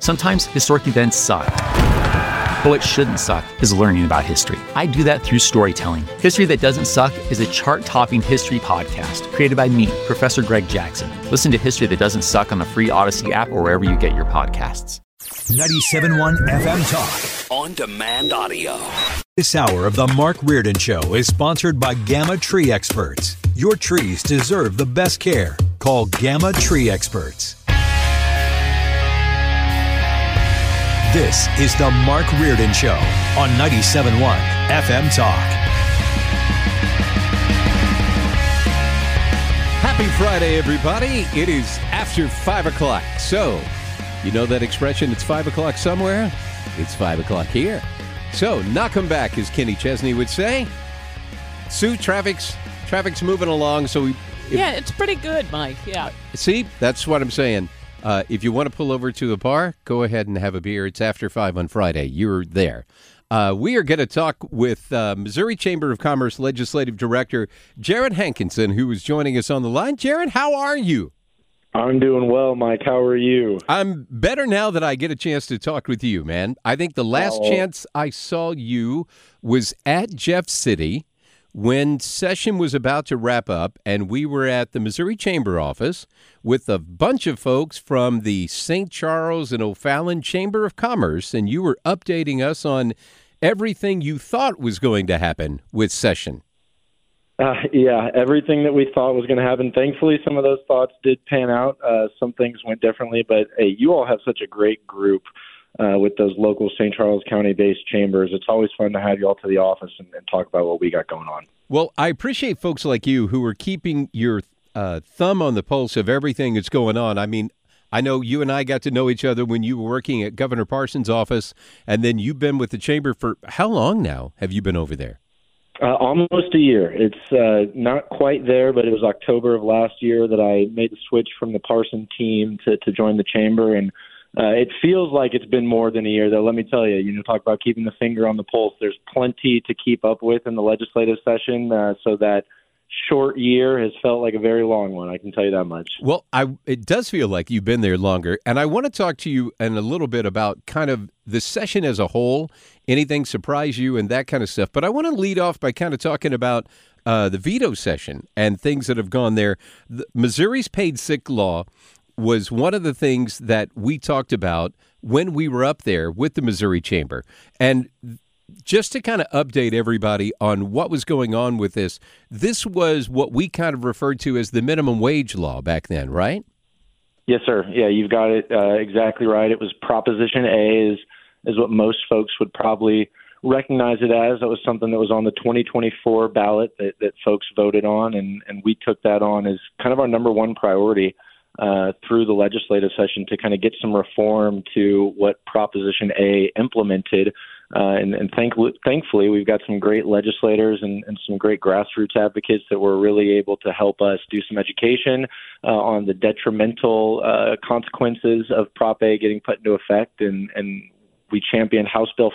Sometimes historic events suck. But what shouldn't suck is learning about history. I do that through storytelling. History That Doesn't Suck is a chart-topping history podcast created by me, Professor Greg Jackson. Listen to History That Doesn't Suck on the free Odyssey app or wherever you get your podcasts. 97.1 FM Talk. On demand audio. This hour of The Mark Reardon Show is sponsored by Gamma Tree Experts. Your trees deserve the best care. Call Gamma Tree Experts. This is The Mark Reardon Show on 97.1 FM Talk. Happy Friday, everybody. It is after 5 o'clock. So, you know that expression, it's 5 o'clock somewhere? It's 5 o'clock here. So, knock 'em back, as Kenny Chesney would say. Sue, traffic's moving along, so yeah, it's pretty good, Mike. Yeah. See, that's what I'm saying. If you want to pull over to a bar, go ahead and have a beer. It's after 5 on Friday. You're there. We are going to talk with Missouri Chamber of Commerce Legislative Director Jared Hankinson, who is joining us on the line. Jared, how are you? I'm doing well, Mike. How are you? I'm better now that I get a chance to talk with you, man. I think the last chance I saw you was at Jeff City when session was about to wrap up, and we were at the Missouri Chamber office with a bunch of folks from the St. Charles and O'Fallon Chamber of Commerce, and you were updating us on everything you thought was going to happen with session. Yeah, everything that we thought was going to happen. Thankfully, some of those thoughts did pan out. Some things went differently, but hey, you all have such a great group with those local St. Charles County-based chambers. It's always fun to have you all to the office and talk about what we got going on. Well, I appreciate folks like you who are keeping your thumb on the pulse of everything that's going on. I mean, I know you and I got to know each other when you were working at Governor Parsons' office, and then you've been with the chamber for how long now have you been over there? Almost a year. It's not quite there, but it was October of last year that I made the switch from the Parsons team to join the chamber, and it feels like it's been more than a year, though. Let me tell you, talk about keeping the finger on the pulse. There's plenty to keep up with in the legislative session, so that short year has felt like a very long one. I can tell you that much. Well, it does feel like you've been there longer, and I want to talk to you in a little bit about kind of the session as a whole, anything surprise you and that kind of stuff. But I want to lead off by kind of talking about the veto session and things that have gone there. Missouri's paid sick law was one of the things that we talked about when we were up there with the Missouri Chamber. And just to kind of update everybody on what was going on with this was what we kind of referred to as the minimum wage law back then, right? Yes, sir. Yeah, you've got it exactly right. It was Proposition A is what most folks would probably recognize it as. That was something that was on the 2024 ballot that folks voted on, and we took that on as kind of our number one priority through the legislative session to kind of get some reform to what Proposition A implemented. And thankfully, we've got some great legislators and some great grassroots advocates that were really able to help us do some education on the detrimental consequences of Prop A getting put into effect. And we championed House Bill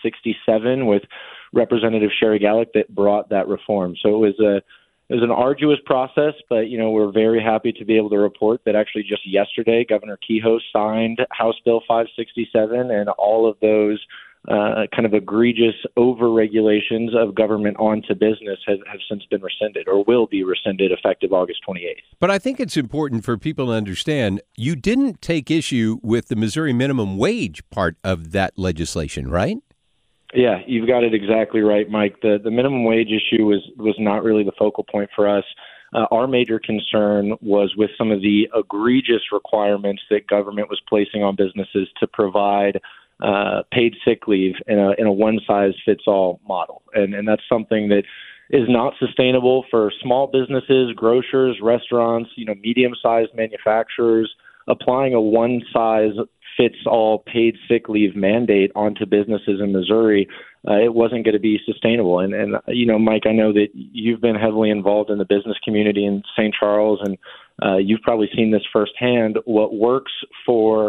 567 with Representative Sherry Gallick that brought that reform. So it was an arduous process, but, we're very happy to be able to report that actually just yesterday, Governor Kehoe signed House Bill 567, and all of those kind of egregious over-regulations of government onto business have since been rescinded or will be rescinded effective August 28th. But I think it's important for people to understand you didn't take issue with the Missouri minimum wage part of that legislation, right? Yeah, you've got it exactly right, Mike. The minimum wage issue was not really the focal point for us. Our major concern was with some of the egregious requirements that government was placing on businesses to provide paid sick leave in a one-size-fits-all model. And that's something that is not sustainable for small businesses, grocers, restaurants, medium-sized manufacturers. Applying a one-size-fits-all paid sick leave mandate onto businesses in Missouri, it wasn't going to be sustainable. And Mike, I know that you've been heavily involved in the business community in St. Charles, and you've probably seen this firsthand. What works for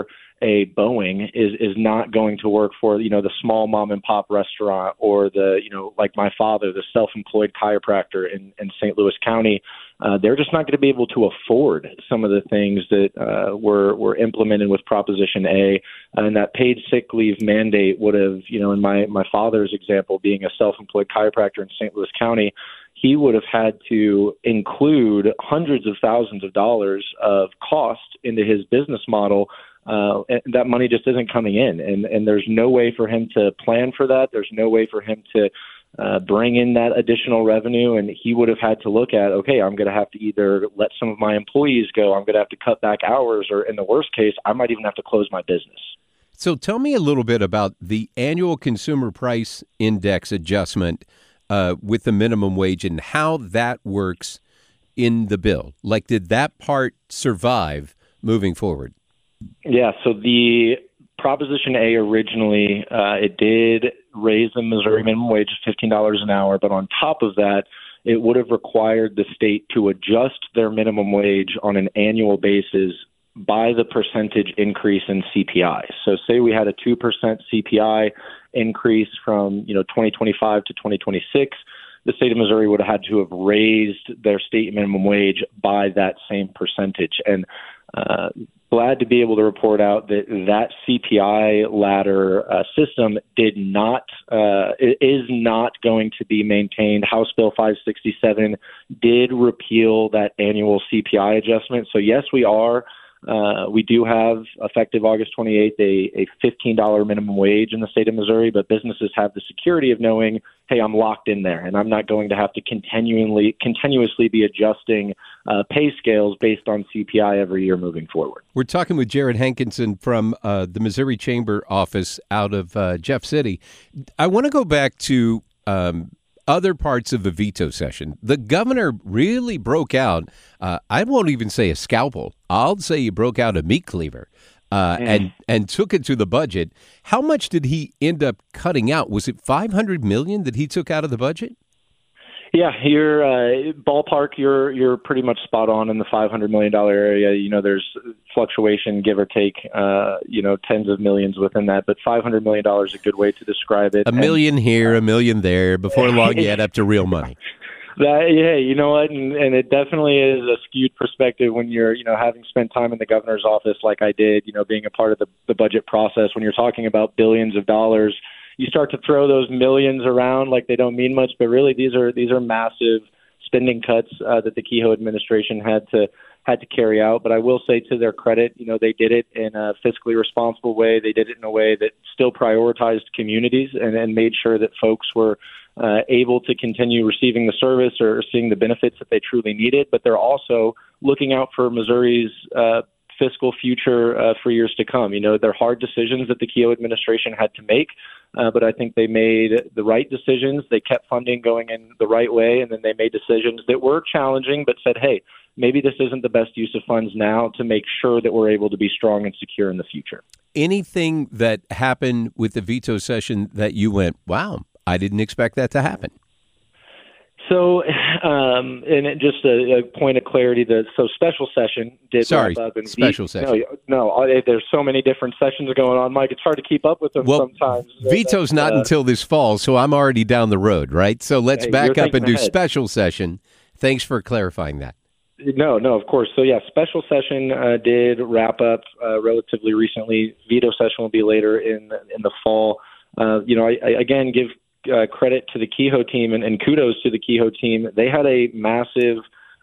a Boeing is not going to work for, the small mom and pop restaurant or the, like my father, the self-employed chiropractor in St. Louis County. They're just not going to be able to afford some of the things that were implemented with Proposition A. And that paid sick leave mandate would have, in my father's example, being a self-employed chiropractor in St. Louis County, he would have had to include hundreds of thousands of dollars of cost into his business model. And that money just isn't coming in. And there's no way for him to plan for that. There's no way for him to bring in that additional revenue. And he would have had to look at, okay, I'm going to have to either let some of my employees go, I'm going to have to cut back hours, or in the worst case, I might even have to close my business. So tell me a little bit about the annual consumer price index adjustment with the minimum wage and how that works in the bill. Like, did that part survive moving forward? Yeah, so the Proposition A originally, it did raise the Missouri minimum wage to $15 an hour, but on top of that, it would have required the state to adjust their minimum wage on an annual basis by the percentage increase in CPI. So say we had a 2% CPI increase from 2025 to 2026, the state of Missouri would have had to have raised their state minimum wage by that same percentage. And glad to be able to report out that CPI ladder system is not going to be maintained. House Bill 567 did repeal that annual CPI adjustment. So yes, we do have, effective August 28th, a $15 minimum wage in the state of Missouri, but businesses have the security of knowing, hey, I'm locked in there, and I'm not going to have to continuously be adjusting pay scales based on CPI every year moving forward. We're talking with Jared Hankinson from the Missouri Chamber office out of Jeff City. I want to go back to other parts of the veto session. The governor really broke out, I won't even say a scalpel, I'll say he broke out a meat cleaver and took it to the budget. How much did he end up cutting out? Was it $500 million that he took out of the budget? Yeah, you're pretty much spot on in the $500 million area. There's fluctuation, give or take, tens of millions within that, but $500 million is a good way to describe it. A million here, a million there. Before long, you add up to real money. You know what, and it definitely is a skewed perspective when you're, having spent time in the governor's office like I did, being a part of the budget process. When you're talking about billions of dollars, you start to throw those millions around like they don't mean much, but really these are massive spending cuts that the Kehoe administration had to carry out. But I will say, to their credit, they did it in a fiscally responsible way. They did it in a way that still prioritized communities and made sure that folks were able to continue receiving the service or seeing the benefits that they truly needed. But they're also looking out for Missouri's fiscal future for years to come. They're hard decisions that the Kehoe administration had to make, but I think they made the right decisions. They kept funding going in the right way, and then they made decisions that were challenging, but said, hey, maybe this isn't the best use of funds now to make sure that we're able to be strong and secure in the future. Anything that happened with the veto session that you went, wow, I didn't expect that to happen? So, and just a point of clarity, special session did wrap up. And special session. No, there's so many different sessions going on, Mike. It's hard to keep up with them sometimes. Veto's not until this fall, so I'm already down the road, right? So let's back up and do special session. Thanks for clarifying that. No, of course. So, special session did wrap up relatively recently. Veto session will be later in the fall. I again give credit to the Kehoe team and kudos to the Kehoe team. They had a massive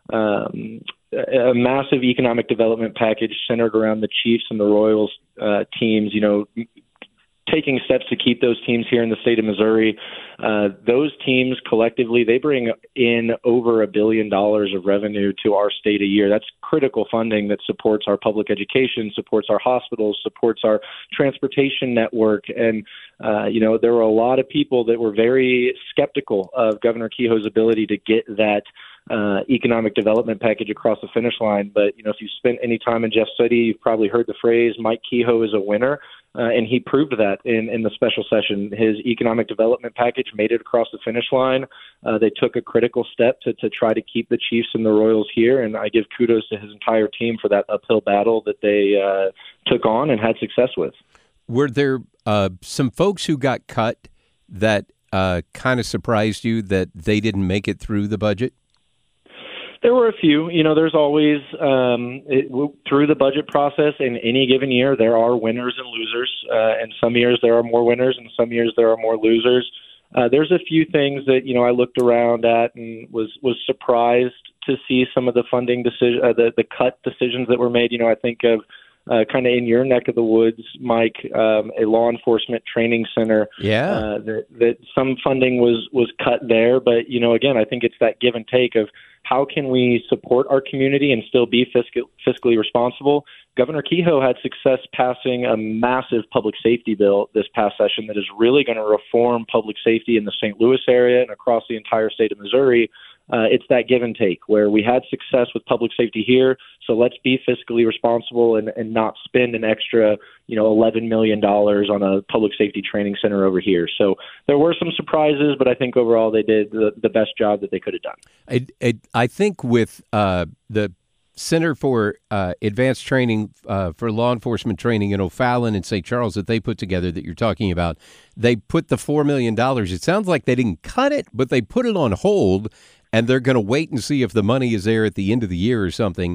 economic development package centered around the Chiefs and the Royals teams, taking steps to keep those teams here in the state of Missouri. Those teams collectively, they bring in over $1 billion of revenue to our state a year. That's critical funding that supports our public education, supports our hospitals, supports our transportation network. And, there were a lot of people that were very skeptical of Governor Kehoe's ability to get that economic development package across the finish line. But, if you spent any time in Jeff City, you've probably heard the phrase, Mike Kehoe is a winner. And he proved that in the special session. His economic development package made it across the finish line. They took a critical step to try to keep the Chiefs and the Royals here, and I give kudos to his entire team for that uphill battle that they took on and had success with. Were there some folks who got cut that kind of surprised you that they didn't make it through the budget? There were a few. There's always, through the budget process in any given year, there are winners and losers. And some years there are more winners and some years there are more losers. There's a few things that, I looked around at and was surprised to see some of the funding decision, the cut decisions that were made. I think of kind of in your neck of the woods, Mike, a law enforcement training center. Yeah. That some funding was cut there. But, again, I think it's that give and take of how can we support our community and still be fiscally responsible. Governor Kehoe had success passing a massive public safety bill this past session that is really going to reform public safety in the St. Louis area and across the entire state of Missouri. It's that give and take where we had success with public safety here, so let's be fiscally responsible and not spend an extra, $11 million on a public safety training center over here. So there were some surprises, but I think overall they did the best job that they could have done. I think with the Center for Advanced Training for Law Enforcement Training in O'Fallon and St. Charles that they put together that you're talking about, they put the $4 million. It sounds like they didn't cut it, but they put it on hold. And they're going to wait and see if the money is there at the end of the year or something,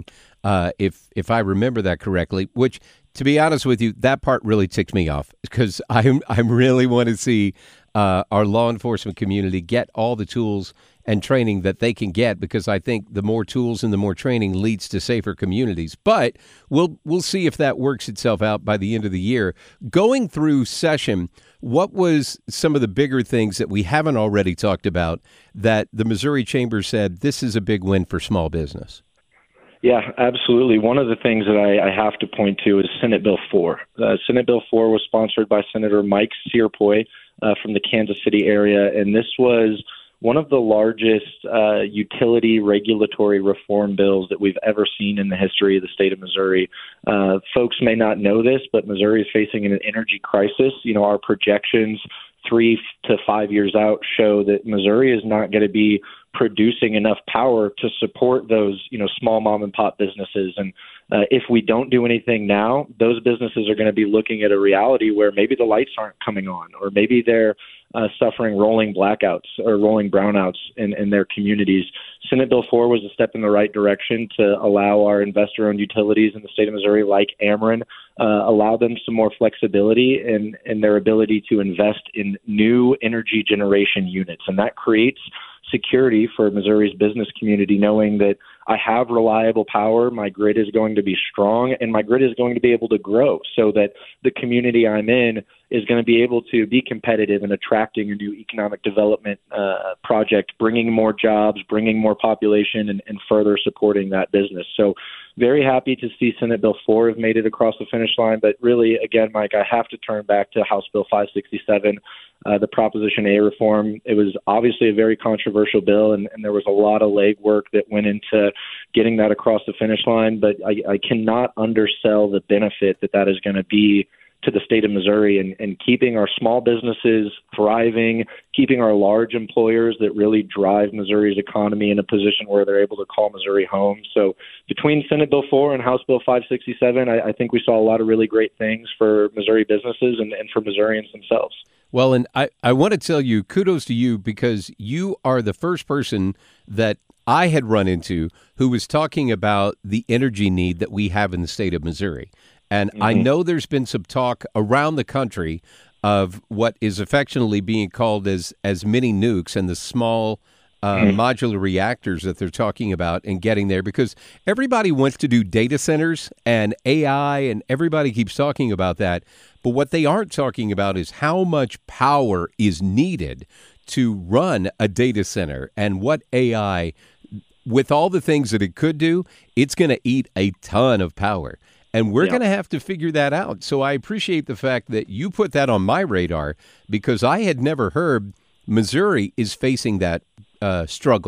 if I remember that correctly, which, to be honest with you, that part really ticked me off because I really want to see our law enforcement community get all the tools and training that they can get, because I think the more tools and the more training leads to safer communities. But we'll see if that works itself out by the end of the year. Going through session, what was some of the bigger things that we haven't already talked about that the Missouri Chamber said this is a big win for small business? Yeah, absolutely. One of the things that I have to point to is Senate Bill 4. Senate Bill 4 was sponsored by Senator Mike Searpoy from the Kansas City area, and this was one of the largest utility regulatory reform bills that we've ever seen in the history of the state of Missouri. Folks may not know this, but Missouri is facing an energy crisis. Our projections 3 to 5 years out show that Missouri is not going to be producing enough power to support those, small mom and pop businesses. And if we don't do anything now, those businesses are going to be looking at a reality where maybe the lights aren't coming on, or maybe they're suffering rolling blackouts or rolling brownouts in their communities. Senate Bill 4 was a step in the right direction to allow our investor-owned utilities in the state of Missouri, like Ameren, allow them some more flexibility in their ability to invest in new energy generation units. And that creates security for Missouri's business community, knowing that I have reliable power, my grid is going to be strong, and my grid is going to be able to grow so that the community I'm in is going to be able to be competitive in attracting a new economic development project, bringing more jobs, bringing more population, and further supporting that business. So very happy to see Senate Bill 4 have made it across the finish line. But really, again, Mike, I have to turn back to House Bill 567, the Proposition A reform. It was obviously a very controversial bill, and there was a lot of legwork that went into getting that across the finish line. But I cannot undersell the benefit that is going to be to the state of Missouri and keeping our small businesses thriving, keeping our large employers that really drive Missouri's economy in a position where they're able to call Missouri home. So between Senate Bill 4 and House Bill 567, I think we saw a lot of really great things for Missouri businesses and for Missourians themselves. Well, and I want to tell you, kudos to you, because you are the first person that I had run into who was talking about the energy need that we have in the state of Missouri. And I know there's been some talk around the country of what is affectionately being called as mini nukes and the small modular reactors that they're talking about and getting there, because everybody wants to do data centers and AI, and everybody keeps talking about that. But what they aren't talking about is how much power is needed to run a data center, and what AI, with all the things that it could do, it's going to eat a ton of power. And we're going to have to figure that out. So I appreciate the fact that you put that on my radar, because I had never heard Missouri is facing that struggle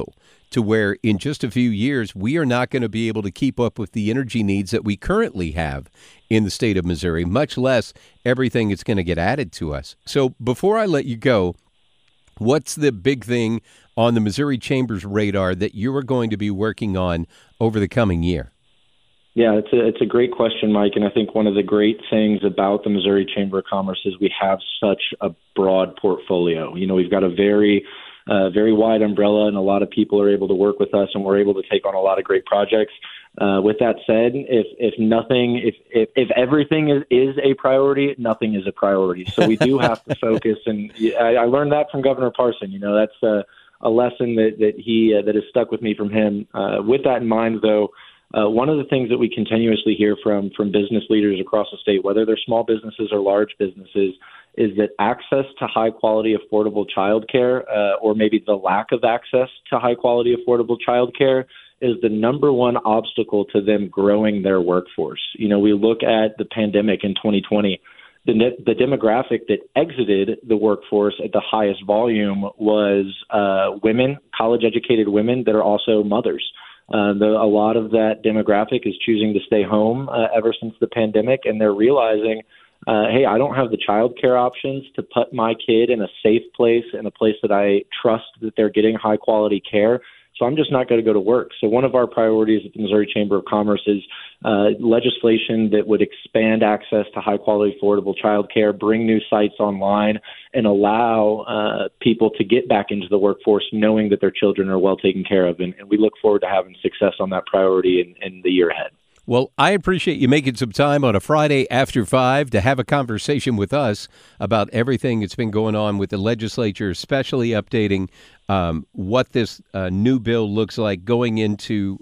to where in just a few years we are not going to be able to keep up with the energy needs that we currently have in the state of Missouri, much less everything that's going to get added to us. So before I let you go, what's the big thing on the Missouri Chamber's radar that you are going to be working on over the coming year? Yeah, it's a great question, Mike, and I think one of the great things about the Missouri Chamber of Commerce is we have such a broad portfolio. You know, we've got a very wide umbrella, and a lot of people are able to work with us, and we're able to take on a lot of great projects. With that said, if everything is a priority, nothing is a priority. So we do have to focus, and I learned that from Governor Parson. You know, that's a lesson that has stuck with me from him. With that in mind, though, one of the things that we continuously hear from business leaders across the state, whether they're small businesses or large businesses, is that access to high-quality, affordable childcare, or maybe the lack of access to high-quality, affordable childcare, is the number one obstacle to them growing their workforce. You know, we look at the pandemic in 2020. The demographic that exited the workforce at the highest volume was women, college-educated women that are also mothers. A lot of that demographic is choosing to stay home ever since the pandemic, and they're realizing, hey, I don't have the childcare options to put my kid in a safe place, in a place that I trust that they're getting high-quality care. So I'm just not going to go to work. So one of our priorities at the Missouri Chamber of Commerce is legislation that would expand access to high-quality, affordable childcare, bring new sites online, and allow people to get back into the workforce knowing that their children are well taken care of. And we look forward to having success on that priority in the year ahead. Well, I appreciate you making some time on a Friday after 5 to have a conversation with us about everything that's been going on with the legislature, especially updating what this new bill looks like going into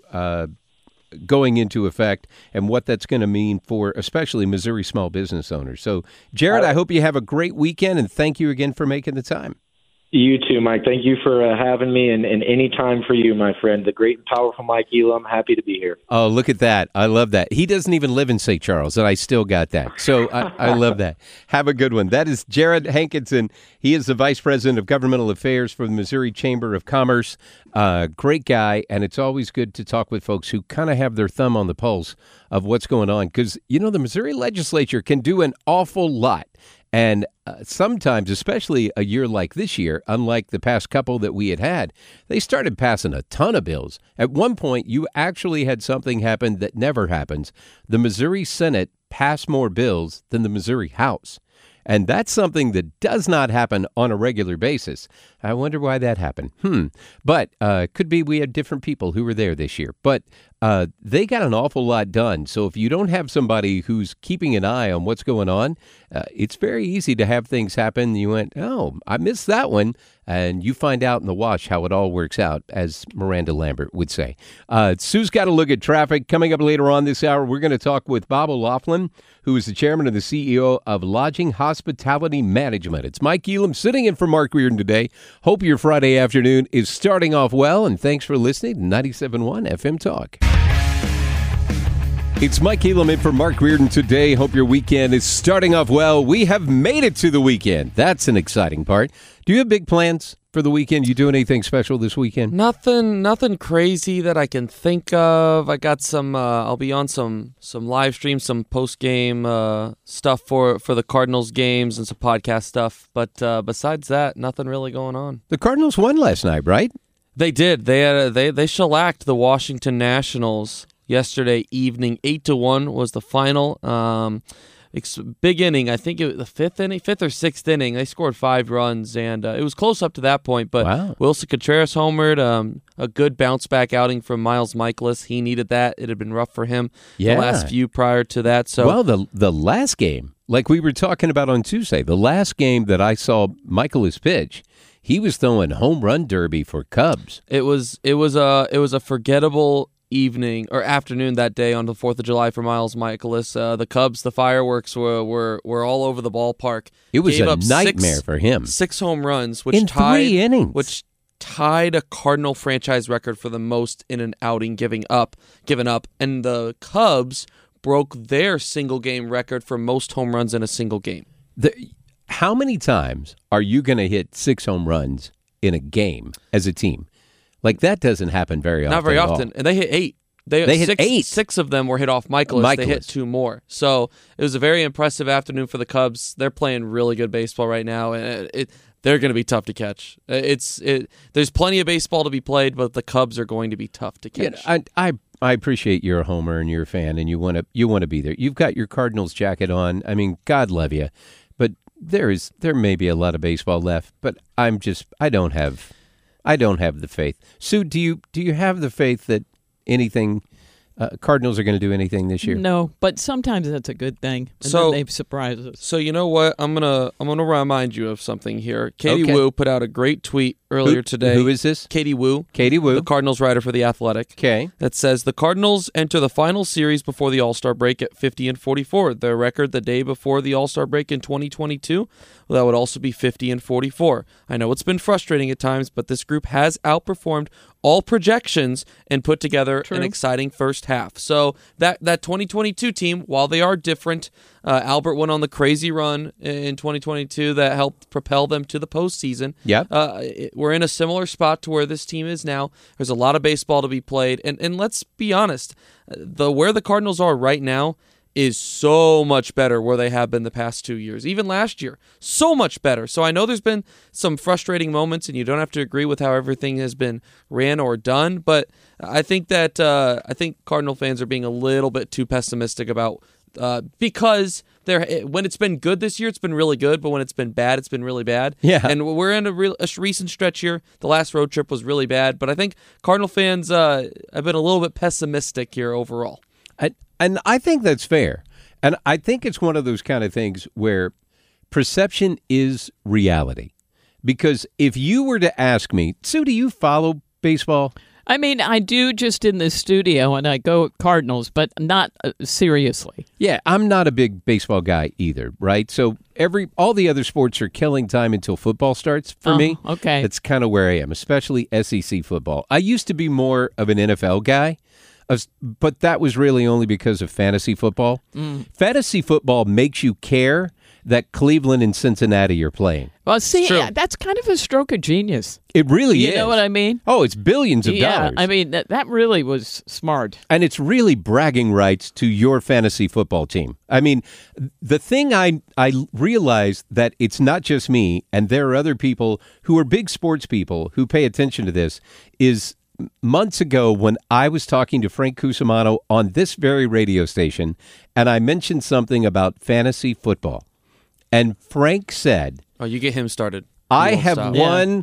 effect and what that's going to mean for especially Missouri small business owners. So, Jared, I hope you have a great weekend, and thank you again for making the time. You too, Mike. Thank you for having me, and any time for you, my friend. The great and powerful Mike Elam. Happy to be here. Oh, look at that. I love that. He doesn't even live in St. Charles, and I still got that. So I love that. Have a good one. That is Jared Hankinson. He is the Vice President of Governmental Affairs for the Missouri Chamber of Commerce. Great guy, and it's always good to talk with folks who kind of have their thumb on the pulse of what's going on, because, you know, the Missouri legislature can do an awful lot. And sometimes, especially a year like this year, unlike the past couple that we had, they started passing a ton of bills. At one point, you actually had something happen that never happens. The Missouri Senate passed more bills than the Missouri House. And that's something that does not happen on a regular basis. I wonder why that happened. But could be we had different people who were there this year. But they got an awful lot done. So if you don't have somebody who's keeping an eye on what's going on, it's very easy to have things happen. You went, oh, I missed that one. And you find out in the wash how it all works out, as Miranda Lambert would say. Sue's got a look at traffic. Coming up later on this hour, we're going to talk with Bob O'Loughlin, who is the chairman and the CEO of Lodging Hospitality Management. It's Mike Elam sitting in for Mark Reardon today. Hope your Friday afternoon is starting off well, and thanks for listening to 97.1 FM Talk. It's Mike Elam in for Mark Reardon today. Hope your weekend is starting off well. We have made it to the weekend. That's an exciting part. Do you have big plans for the weekend? You doing anything special this weekend? Nothing crazy that I can think of. I got some. I'll be on some live streams, some post game stuff for the Cardinals games and some podcast stuff. But besides that, nothing really going on. The Cardinals won last night, right? They did. They shellacked the Washington Nationals yesterday evening. 8-1 was the final. Big inning. I think it was the fifth or sixth inning. They scored 5 runs, and it was close up to that point. But wow. Wilson Contreras homered. A good bounce back outing from Miles Michaelis. He needed that. It had been rough for him the last few prior to that. So well, the last game, like we were talking about on Tuesday, the last game that I saw Michaelis pitch, he was throwing home run derby for Cubs. It was a forgettable evening or afternoon that day on the 4th of July for Miles Michaelis. The Cubs, the fireworks were all over the ballpark. It was a nightmare for him. 6 home runs, which in 3 innings, which tied a Cardinal franchise record for the most in an outing given up. And the Cubs broke their single game record for most home runs in a single game. How many times are you going to hit 6 home runs in a game as a team? Like, that doesn't happen very often. Not very at often. all. And they hit 8. They hit 8. 6 of them were hit off Michaelis. They hit 2 more. So it was a very impressive afternoon for the Cubs. They're playing really good baseball right now, and they're going to be tough to catch. There's plenty of baseball to be played, but the Cubs are going to be tough to catch. Yeah, I appreciate you're a homer and you're a fan, and you want to be there. You've got your Cardinals jacket on. I mean, God love you, but there may be a lot of baseball left. But I don't have the faith. Sue, do you have the faith that anything Cardinals are going to do anything this year? No, but sometimes that's a good thing. And then they surprise us. So you know what? I'm gonna remind you of something here. Katie Woo put out a great tweet earlier today. Who is this? Katie Woo. Katie Woo, the Cardinals writer for The Athletic. Okay. That says the Cardinals enter the final series before the All-Star break at 50-44. Their record the day before the All-Star break in 2022, well, that would also be 50-44. I know it's been frustrating at times, but this group has outperformed all projections and put together an exciting first half. So that 2022 team, while they are different, Albert went on the crazy run in 2022 that helped propel them to the postseason. Yep. We're in a similar spot to where this team is now. There's a lot of baseball to be played, and let's be honest, where the Cardinals are right now is so much better where they have been the past 2 years, even last year. So much better. So I know there's been some frustrating moments, and you don't have to agree with how everything has been ran or done, but I think that Cardinal fans are being a little bit too pessimistic about because when it's been good this year, it's been really good, but when it's been bad, it's been really bad. Yeah. And we're in a recent stretch here. The last road trip was really bad, but I think Cardinal fans have been a little bit pessimistic here overall. And I think that's fair. And I think it's one of those kind of things where perception is reality. Because if you were to ask me, Sue, do you follow baseball? I mean, I do just in the studio, and I go Cardinals, but not seriously. Yeah, I'm not a big baseball guy either, right? So all the other sports are killing time until football starts for me. Okay. That's kind of where I am, especially SEC football. I used to be more of an NFL guy. But that was really only because of fantasy football. Fantasy football makes you care that Cleveland and Cincinnati are playing. Well, see, that's kind of a stroke of genius. It really is. You know what I mean? Oh, it's billions of dollars. I mean, that really was smart. And it's really bragging rights to your fantasy football team. I mean, the thing I realized that it's not just me, and there are other people who are big sports people who pay attention to this, is months ago when I was talking to Frank Cusimano on this very radio station, and I mentioned something about fantasy football. And Frank said, "Oh, you get him started. I have won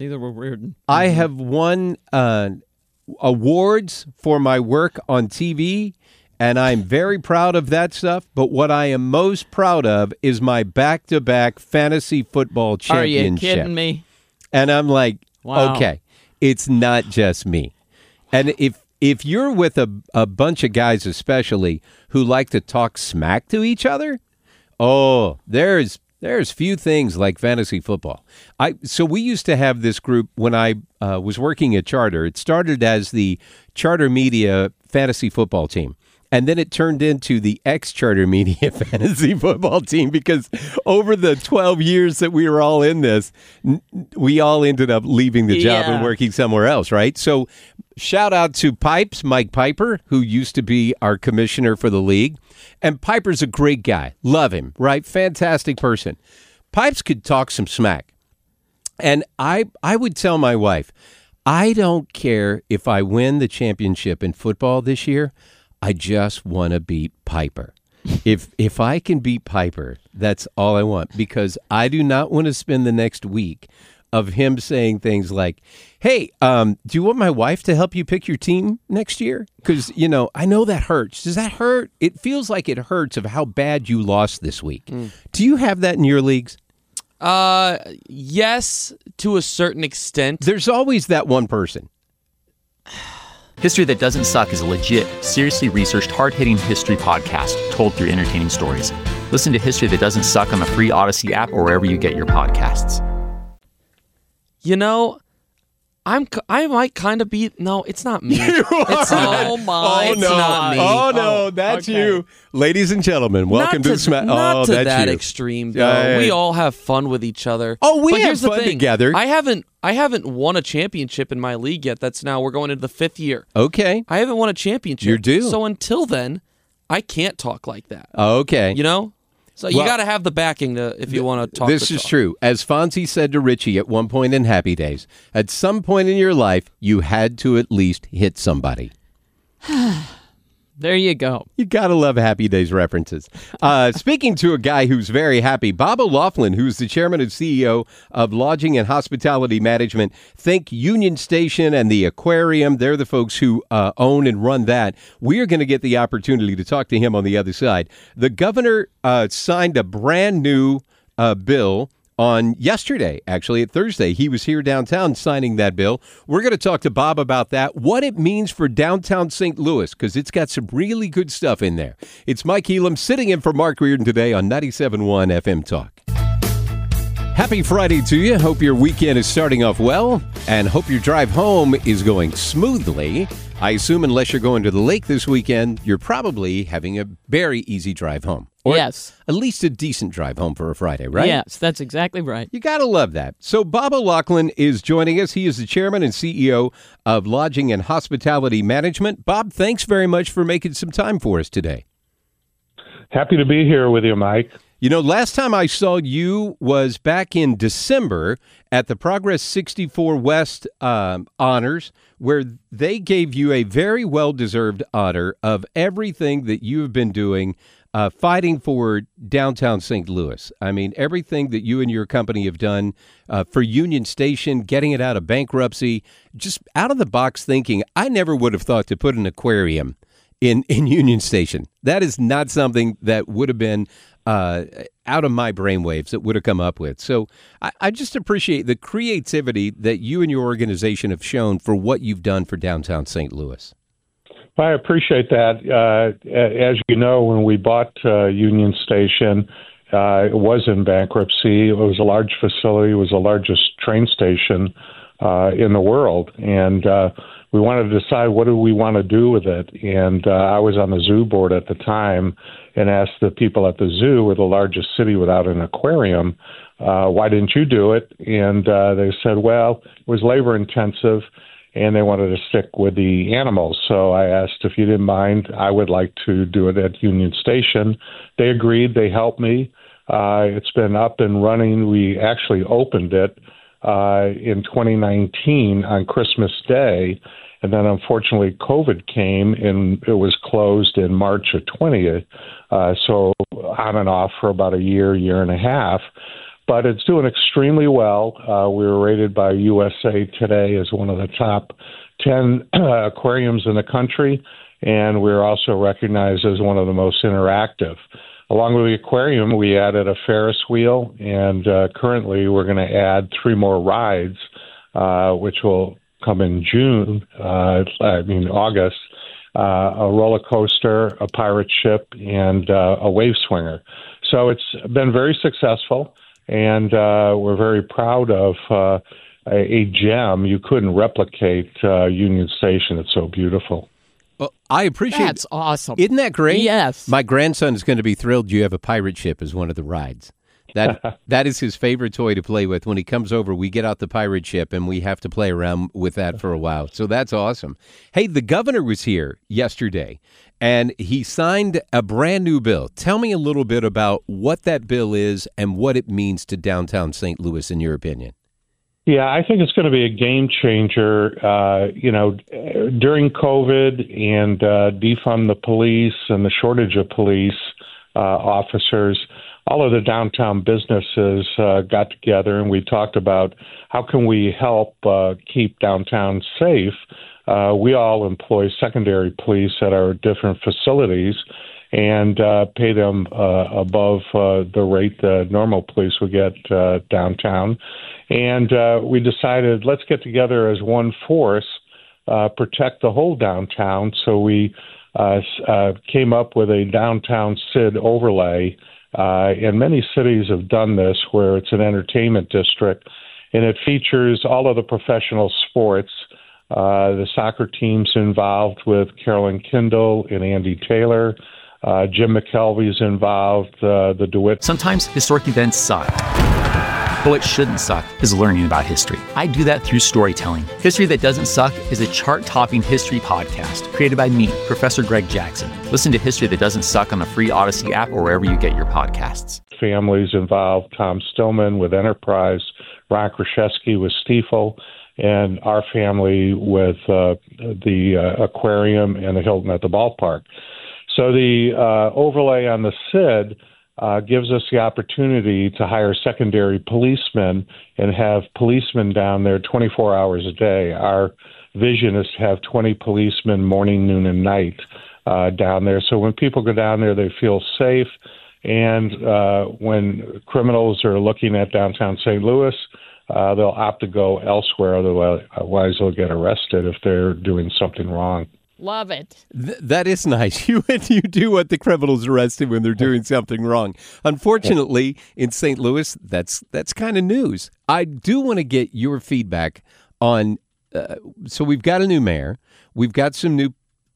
awards for my work on TV, and I'm very proud of that stuff. But what I am most proud of is my back-to-back fantasy football championship." Are you kidding me? And I'm like, wow. Okay, it's not just me. And if you're with a bunch of guys especially who like to talk smack to each other, there's few things like fantasy football. So we used to have this group when I was working at Charter. It started as the Charter Media Fantasy Football Team. And then it turned into the ex-Charter Media Fantasy Football Team because over the 12 years that we were all in this, we all ended up leaving the job and working somewhere else, right? So shout out to Pipes, Mike Piper, who used to be our commissioner for the league. And Piper's a great guy. Love him, right? Fantastic person. Pipes could talk some smack. And I would tell my wife, I don't care if I win the championship in football this year. I just want to beat Piper. If I can beat Piper, that's all I want, because I do not want to spend the next week of him saying things like, hey, do you want my wife to help you pick your team next year? Because, I know that hurts. Does that hurt? It feels like it hurts of how bad you lost this week. Do you have that in your leagues? Yes, to a certain extent. There's always that one person. History That Doesn't Suck is a legit, seriously researched, hard-hitting history podcast told through entertaining stories. Listen to History That Doesn't Suck on the free Odyssey app or wherever you get your podcasts. I might kind of be. No, it's not me. It's Oh, my. It's no. not me. Oh, no, that's okay. you. Ladies and gentlemen, welcome to Smack. Not to that's that you. extreme, though. Yeah. We all have fun with each other. Oh, we But have here's the fun thing. together. I haven't won a championship in my league yet. We're going into the 5th year. Okay. I haven't won a championship. You're due. So until then, I can't talk like that. Okay. You know? So you Well, got to have the backing if you want to talk. This the is talk. true. As Fonzie said to Richie at one point in Happy Days, at some point in your life, you had to at least hit somebody. There you go. You gotta love Happy Days references. Speaking to a guy who's very happy, Bob O'Loughlin, who's the chairman and CEO of Lodging and Hospitality Management. Think Union Station and the Aquarium. They're the folks who own and run that. We are going to get the opportunity to talk to him on the other side. The governor signed a brand new bill on yesterday, actually, at Thursday. He was here downtown signing that bill. We're going to talk to Bob about that, what it means for downtown St. Louis, because it's got some really good stuff in there. It's Mike Elam sitting in for Mark Reardon today on 97.1 FM Talk. Happy Friday to you. Hope your weekend is starting off well, and hope your drive home is going smoothly. I assume unless you're going to the lake this weekend, you're probably having a very easy drive home. Or Yes. at least a decent drive home for a Friday, right? Yes, that's exactly right. You got to love that. So Bob O'Loughlin is joining us. He is the chairman and CEO of Lodging and Hospitality Management. Bob, thanks very much for making some time for us today. Happy to be here with you, Mike. You know, last time I saw you was back in December at the Progress 64 West Honors, where they gave you a very well-deserved honor of everything that you have been doing fighting for downtown St. Louis. I mean, everything that you and your company have done for Union Station, getting it out of bankruptcy, just out-of-the-box thinking. I never would have thought to put an aquarium in Union Station. That is not something that would have been out of my brainwaves that would have come up with. So I just appreciate the creativity that you and your organization have shown for what you've done for downtown St. Louis. I appreciate that. As you know, when we bought Union Station, it was in bankruptcy. It was a large facility. It was the largest train station in the world. And we wanted to decide what do we want to do with it. And I was on the zoo board at the time and asked the people at the zoo, we're the largest city without an aquarium, why didn't you do it? And they said, well, it was labor intensive and they wanted to stick with the animals. So I asked if you didn't mind, I would like to do it at Union Station. They agreed. They helped me. It's been up and running. We actually opened it in 2019 on Christmas Day. And then, unfortunately, COVID came and it was closed in March of 20th. So on and off for about a year and a half. But it's doing extremely well. We were rated by USA Today as one of the top 10 aquariums in the country. And we're also recognized as one of the most interactive. Along with the aquarium, we added a Ferris wheel. And currently, we're going to add 3 more rides, which will come in August, a roller coaster, a pirate ship, and a wave swinger. So it's been very successful, and we're very proud of a gem. You couldn't replicate Union Station. It's so beautiful. Well, I appreciate That's awesome. Isn't that great? Yes. My grandson is going to be thrilled you have a pirate ship as one of the rides. That is his favorite toy to play with. When he comes over, we get out the pirate ship, and we have to play around with that for a while. So that's awesome. Hey, the governor was here yesterday, and he signed a brand new bill. Tell me a little bit about what that bill is and what it means to downtown St. Louis, in your opinion. Yeah, I think it's going to be a game changer. During COVID and defund the police and the shortage of police officers, all of the downtown businesses got together and we talked about how can we help keep downtown safe. We all employ secondary police at our different facilities and pay them above the rate the normal police would get downtown. And we decided let's get together as one force, protect the whole downtown. So we came up with a downtown SID overlay. And many cities have done this where it's an entertainment district and it features all of the professional sports. The soccer team's involved with Carolyn Kindle and Andy Taylor. Jim McKelvey's involved, the DeWitt. Sometimes historic events suck. But what shouldn't suck is learning about history. I do that through storytelling. History That Doesn't Suck is a chart-topping history podcast created by me, Professor Greg Jackson. Listen to History That Doesn't Suck on the free Odyssey app or wherever you get your podcasts. Families involved, Tom Stillman with Enterprise, Ron Kraszewski with Stiefel, and our family with the aquarium and the Hilton at the ballpark. So the overlay on the SID gives us the opportunity to hire secondary policemen and have policemen down there 24 hours a day. Our vision is to have 20 policemen morning, noon, and night down there. So when people go down there, they feel safe. And when criminals are looking at downtown St. Louis, they'll opt to go elsewhere. Otherwise, they'll get arrested if they're doing something wrong. Love it. That is nice. You do want the criminals arrested when they're doing something wrong. Unfortunately, in St. Louis, that's kind of news. I do want to get your feedback on. So we've got a new mayor. We've got some new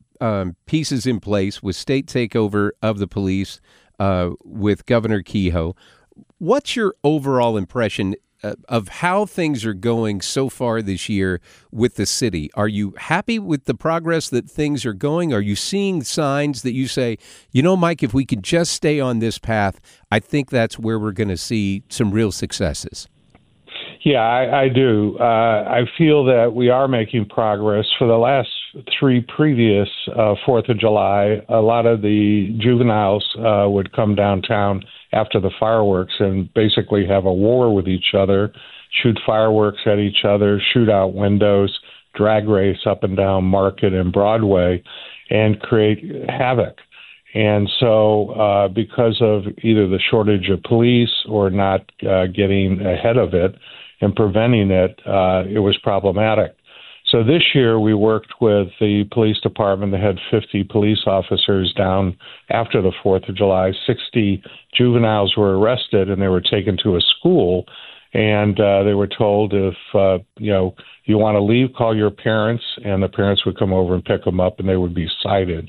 pieces in place with state takeover of the police with Governor Kehoe. What's your overall impression of how things are going so far this year with the city? Are you happy with the progress that things are going? Are you seeing signs that you say, you know, Mike, if we could just stay on this path, I think that's where we're going to see some real successes? Yeah, I do. I feel that we are making progress. For the last three previous 4th of July, a lot of the juveniles would come downtown after the fireworks and basically have a war with each other, shoot fireworks at each other, shoot out windows, drag race up and down Market and Broadway, and create havoc. And so because of either the shortage of police or not getting ahead of it and preventing it, it was problematic. So this year we worked with the police department. They had 50 police officers down after the 4th of July. 60 juveniles were arrested and they were taken to a school. And they were told if, you want to leave, call your parents, and the parents would come over and pick them up and they would be cited.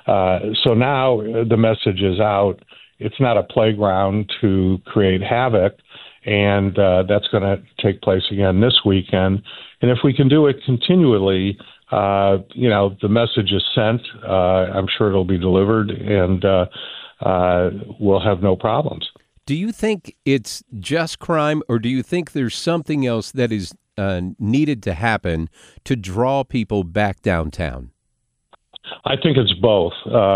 So now the message is out. It's not a playground to create havoc. And that's going to take place again this weekend. And if we can do it continually, the message is sent. I'm sure it'll be delivered, and we'll have no problems. Do you think it's just crime, or do you think there's something else that is needed to happen to draw people back downtown? I think it's both.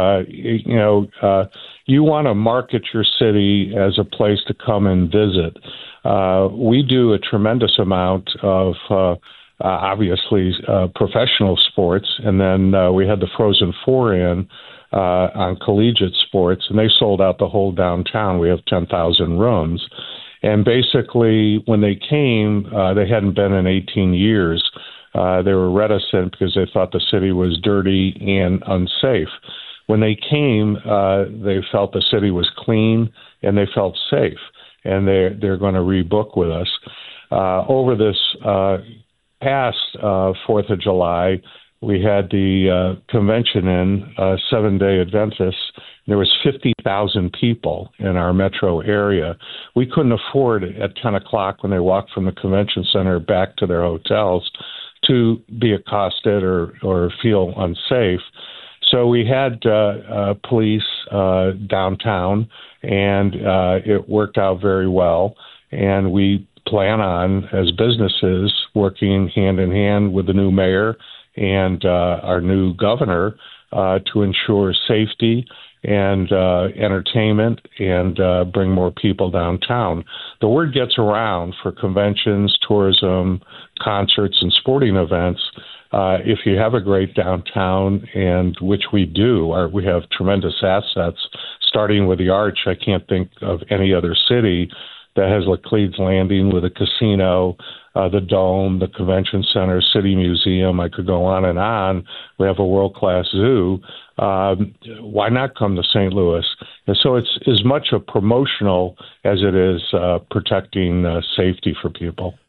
You want to market your city as a place to come and visit. We do a tremendous amount of, obviously, professional sports, and then we had the Frozen Four in on collegiate sports, and they sold out the whole downtown. We have 10,000 rooms. And basically, when they came, they hadn't been in 18 years. They were reticent because they thought the city was dirty and unsafe. When they came, they felt the city was clean and they felt safe, and they're going to rebook with us. Over this past 4th of July, we had the convention in, 7-Day Adventists. There was 50,000 people in our metro area. We couldn't afford at 10 o'clock when they walked from the convention center back to their hotels to be accosted or feel unsafe. So we had police downtown, and it worked out very well. And we plan on, as businesses, working hand in hand with the new mayor and our new governor to ensure safety and entertainment and bring more people downtown. The word gets around for conventions, tourism, concerts, and sporting events. If you have a great downtown, and which we do, we have tremendous assets, starting with the Arch. I can't think of any other city that has Laclede's Landing with a casino, the Dome, the Convention Center, City Museum. I could go on and on. We have a world-class zoo. Why not come to St. Louis? And so it's as much a promotional as it is protecting safety for people.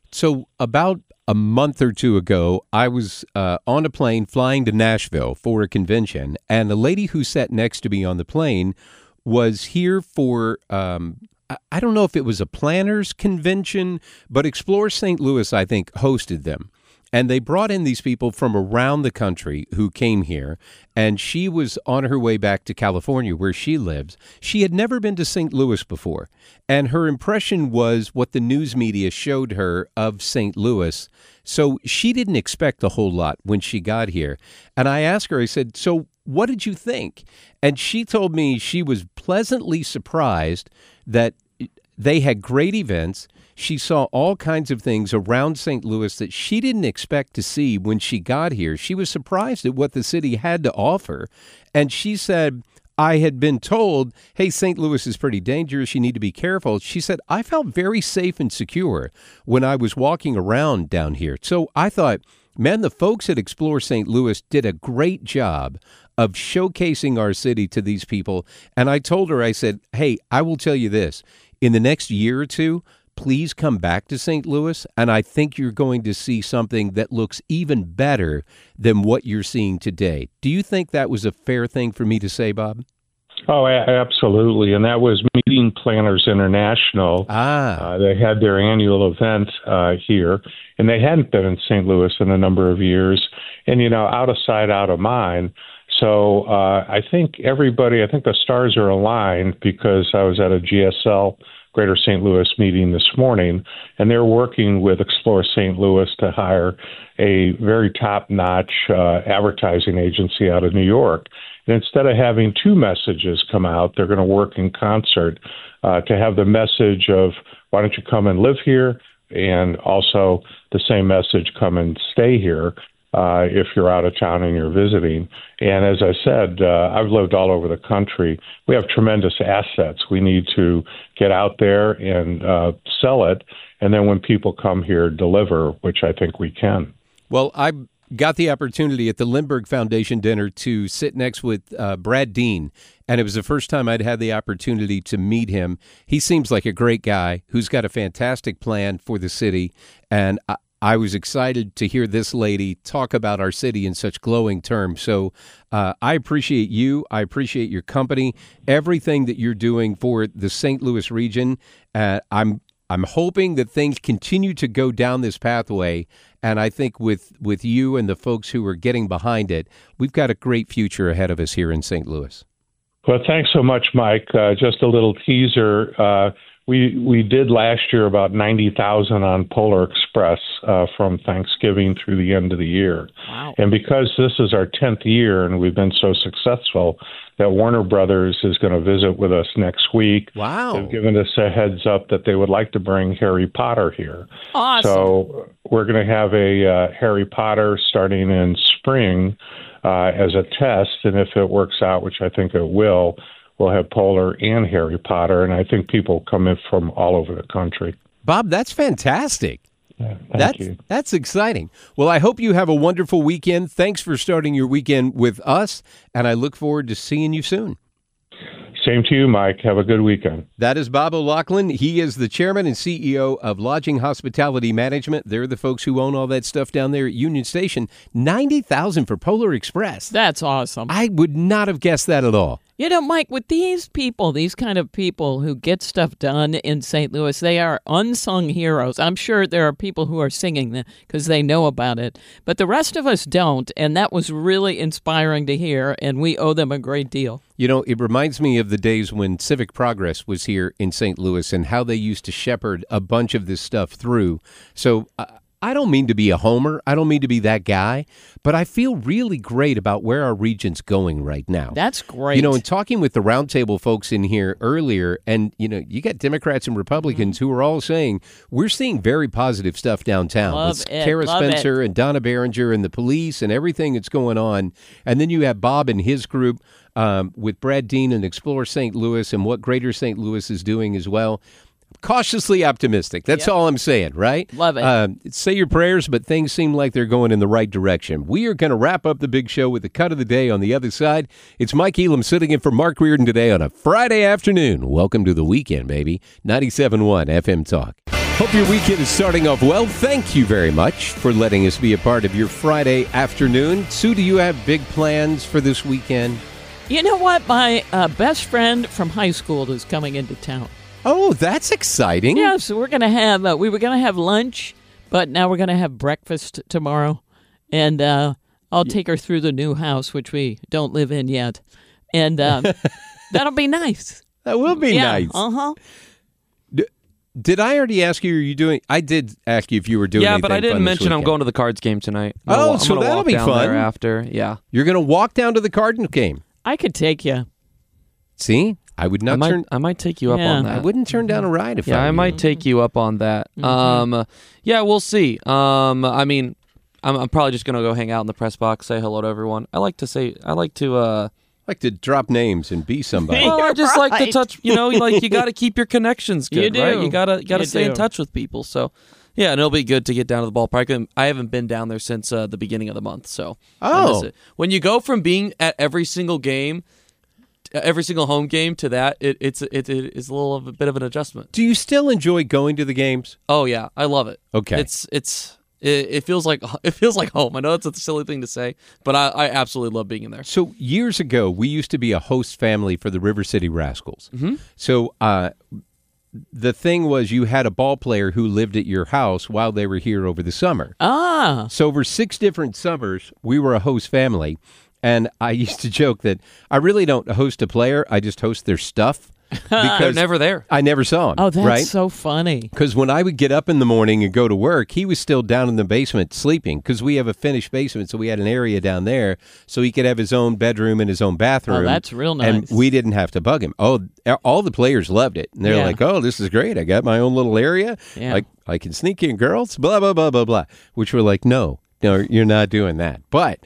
So about a month or two ago, I was on a plane flying to Nashville for a convention, and the lady who sat next to me on the plane was here for, I don't know if it was a planners convention, but Explore St. Louis, I think, hosted them. And they brought in these people from around the country who came here, and she was on her way back to California where she lives. She had never been to St. Louis before, and her impression was what the news media showed her of St. Louis. So she didn't expect a whole lot when she got here. And I asked her, I said, so what did you think? And she told me she was pleasantly surprised that they had great events. She saw all kinds of things around St. Louis that she didn't expect to see when she got here. She was surprised at what the city had to offer. And she said, I had been told, hey, St. Louis is pretty dangerous. You need to be careful. She said, I felt very safe and secure when I was walking around down here. So I thought, man, the folks at Explore St. Louis did a great job of showcasing our city to these people. And I told her, I said, hey, I will tell you this. In the next year or two, please come back to St. Louis, and I think you're going to see something that looks even better than what you're seeing today. Do you think that was a fair thing for me to say, Bob? Oh, absolutely. And that was Meeting Planners International. They had their annual event here, and they hadn't been in St. Louis in a number of years. And, out of sight, out of mind. So I think the stars are aligned, because I was at a GSL Greater St. Louis meeting this morning, and they're working with Explore St. Louis to hire a very top-notch advertising agency out of New York. And instead of having two messages come out, they're going to work in concert to have the message of, why don't you come and live here, and also the same message, come and stay here. If you're out of town and you're visiting. And as I said, I've lived all over the country. We have tremendous assets. We need to get out there and sell it. And then when people come here, deliver, which I think we can. Well, I got the opportunity at the Lindbergh Foundation dinner to sit next with Brad Dean. And it was the first time I'd had the opportunity to meet him. He seems like a great guy who's got a fantastic plan for the city. And I was excited to hear this lady talk about our city in such glowing terms. So I appreciate you. I appreciate your company, everything that you're doing for the St. Louis region. I'm hoping that things continue to go down this pathway. And I think with you and the folks who are getting behind it, we've got a great future ahead of us here in St. Louis. Well, thanks so much, Mike. Just a little teaser. We did last year about 90,000 on Polar Express from Thanksgiving through the end of the year. Wow. And because this is our 10th year and we've been so successful, that Warner Brothers is going to visit with us next week. Wow. They've given us a heads up that they would like to bring Harry Potter here. Awesome. So we're going to have a Harry Potter starting in spring as a test. And if it works out, which I think it will, we'll have Polar and Harry Potter, and I think people come in from all over the country. Bob, that's fantastic. Yeah, thank you. That's exciting. Well, I hope you have a wonderful weekend. Thanks for starting your weekend with us, and I look forward to seeing you soon. Same to you, Mike. Have a good weekend. That is Bob O'Loughlin. He is the chairman and CEO of Lodging Hospitality Management. They're the folks who own all that stuff down there at Union Station. 90,000 for Polar Express. That's awesome. I would not have guessed that at all. Mike, with these people, these kind of people who get stuff done in St. Louis, they are unsung heroes. I'm sure there are people who are singing them because they know about it, but the rest of us don't, and that was really inspiring to hear, and we owe them a great deal. It reminds me of the days when Civic Progress was here in St. Louis and how they used to shepherd a bunch of this stuff through. So I don't mean to be a homer. I don't mean to be that guy, but I feel really great about where our region's going right now. That's great. In talking with the roundtable folks in here earlier, and, you got Democrats and Republicans who are all saying, we're seeing very positive stuff downtown. Love with it. Kara Love Spencer and Donna Behringer and the police and everything that's going on. And then you have Bob and his group with Brad Dean and Explore St. Louis and what Greater St. Louis is doing as well. Cautiously optimistic. That's all I'm saying, right? Love it. Say your prayers, but things seem like they're going in the right direction. We are going to wrap up the big show with the cut of the day on the other side. It's Mike Elam sitting in for Mark Reardon today on a Friday afternoon. Welcome to the weekend, baby. 97.1 FM Talk. Hope your weekend is starting off well. Thank you very much for letting us be a part of your Friday afternoon. Sue, do you have big plans for this weekend? You know what? My best friend from high school is coming into town. Oh, that's exciting. Yeah, so we're going to have, we were going to have lunch, but now we're going to have breakfast tomorrow. And I'll take her through the new house, which we don't live in yet. And that'll be nice. That will be nice. Uh-huh. Did I already ask you, are you doing, I did ask you if you were doing anything but I didn't fun this mention I'm weekend. going to the Cards game tonight. Oh, so that'll be down fun. there after, yeah. You're going to walk down to the Cardinals game. I could take you. See? I would not turn. I might take you up on that. I wouldn't turn down a ride if I might take you up on that. Yeah, we'll see. I mean, I'm probably just gonna go hang out in the press box, say hello to everyone. I like to drop names and be somebody. Well, I just like to touch. You know, like you got to keep your connections good, You do. right? You gotta stay in do. touch with people. So, yeah, and it'll be good to get down to the ballpark. I haven't been down there since the beginning of the month. So, I miss it. When you go from being at every single game, every single home game to that, it is a little of a bit of an adjustment. Do you still enjoy going to the games? Oh yeah, I love it. Okay, it feels like home. I know it's a silly thing to say, but I absolutely love being in there. So years ago, we used to be a host family for the River City Rascals. Mm-hmm. So the thing was, you had a ball player who lived at your house while they were here over the summer. So over 6 different summers, we were a host family. And I used to joke that I really don't host a player. I just host their stuff. Because they're never there. I never saw him. Oh, that's right? so funny. Because when I would get up in the morning and go to work, he was still down in the basement sleeping because we have a finished basement, so we had an area down there so he could have his own bedroom and his own bathroom. Oh, that's real nice. And we didn't have to bug him. Oh, all the players loved it. And they're like, oh, this is great. I got my own little area. Yeah. I can sneak in girls, blah, blah, blah, blah, blah. Which we're like, no, you're not doing that. But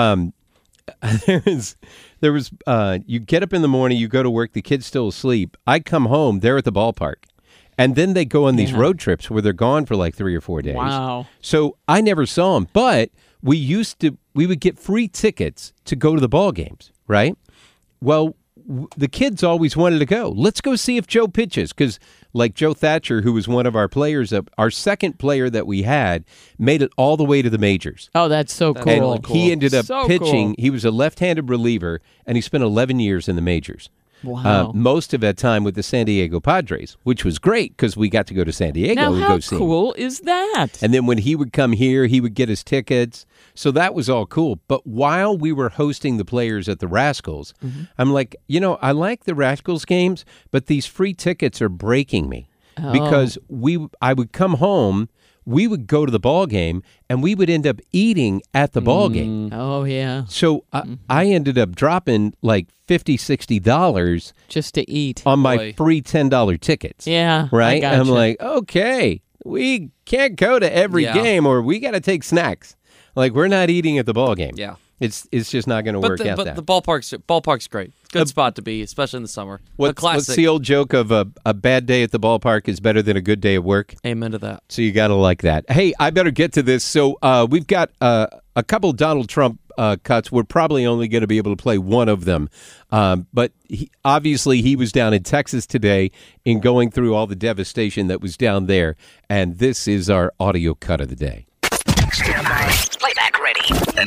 there was you get up in the morning, you go to work, the kid's still asleep. I come home, they're at the ballpark. And then they go on these road trips where they're gone for like 3 or 4 days. Wow. So I never saw them, but we would get free tickets to go to the ball games, right? Well, the kids always wanted to go. Let's go see if Joe pitches, because like Joe Thatcher, who was one of our players, our second player that we had, made it all the way to the majors. Oh, that's so cool. And really cool. he ended up So pitching. cool. He was a left-handed reliever, and he spent 11 years in the majors. Wow. Most of that time with the San Diego Padres, which was great because we got to go to San Diego Now, and how go see him. cool is that? And then when he would come here, he would get his tickets. So that was all cool. But while we were hosting the players at the Rascals, I'm like, I like the Rascals games, but these free tickets are breaking me. Because I would come home, we would go to the ball game, and we would end up eating at the ball game. Oh, yeah. So I ended up dropping like $50, $60 Just to eat. on my Boy. free $10 tickets. Yeah. Right? I And I'm gotcha. like, okay, we can't go to every game, or we got to take snacks. Like, we're not eating at the ball game. Yeah. It's just not going to work out But that. the ballpark's great. Good spot to be, especially in the summer. What's classic. the old joke of a bad day at the ballpark is better than a good day at work? Amen to that. So you got to like that. Hey, I better get to this. So we've got a couple Donald Trump cuts. We're probably only going to be able to play one of them. But obviously he was down in Texas today in going through all the devastation that was down there. And this is our audio cut of the day. Stand by. Playback ready.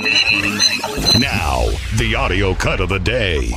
Now, the audio cut of the day.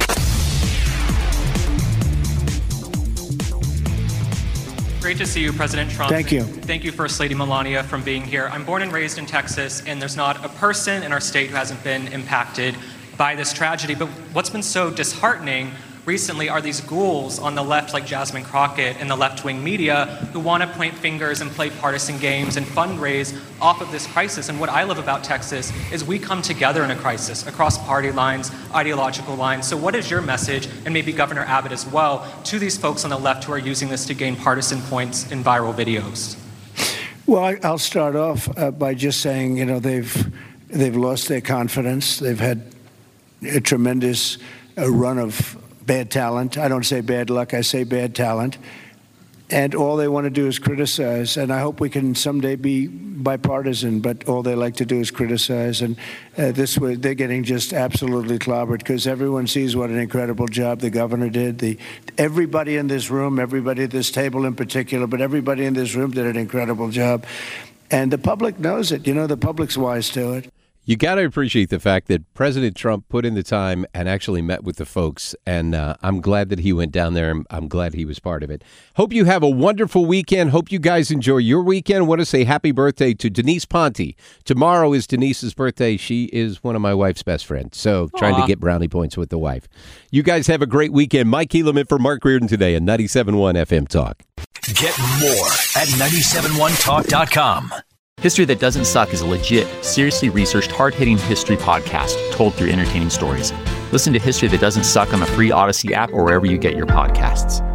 Great to see you, President Trump. Thank you. Thank you, First Lady Melania, from being here. I'm born and raised in Texas, and there's not a person in our state who hasn't been impacted by this tragedy. But what's been so disheartening recently are these ghouls on the left, like Jasmine Crockett and the left-wing media, who want to point fingers and play partisan games and fundraise off of this crisis. And what I love about Texas is we come together in a crisis across party lines, ideological lines. So what is your message, and maybe Governor Abbott as well, to these folks on the left who are using this to gain partisan points in viral videos? Well, I'll start off by just saying, they've lost their confidence. They've had a tremendous run of bad talent. I don't say bad luck, I say bad talent. And all they want to do is criticize. And I hope we can someday be bipartisan, but all they like to do is criticize. And this way, they're getting just absolutely clobbered because everyone sees what an incredible job the governor did. Everybody in this room, everybody at this table in particular, but everybody in this room did an incredible job. And the public knows it. The public's wise to it. You got to appreciate the fact that President Trump put in the time and actually met with the folks. And I'm glad that he went down there. I'm glad he was part of it. Hope you have a wonderful weekend. Hope you guys enjoy your weekend. I want to say happy birthday to Denise Ponte. Tomorrow is Denise's birthday. She is one of my wife's best friends. So trying to get brownie points with the wife. You guys have a great weekend. Mike Helaman for Mark Reardon today on 97.1 FM Talk. Get more at 971talk.com. History That Doesn't Suck is a legit, seriously researched, hard-hitting history podcast told through entertaining stories. Listen to History That Doesn't Suck on the free Odyssey app or wherever you get your podcasts.